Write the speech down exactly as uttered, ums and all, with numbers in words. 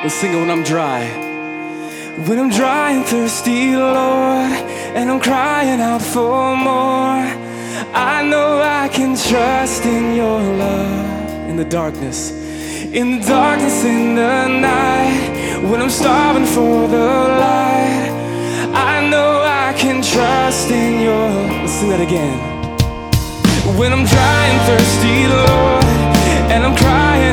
Let's sing it when I'm dry. When I'm dry and thirsty, Lord, and I'm crying out for more, I know I can trust in your love. In the darkness, in the darkness, in the night, when I'm starving for the light, I know I can trust in your. Let's sing that again. When I'm dry and thirsty, Lord, and I'm crying